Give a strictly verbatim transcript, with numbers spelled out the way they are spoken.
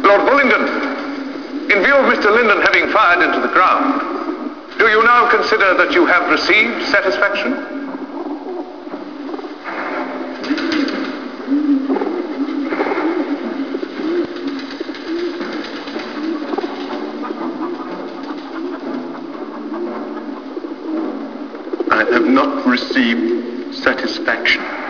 Lord Bullingdon, in view of Mister Linden having fired into the ground, do you now consider that you have received satisfaction? I have not received satisfaction.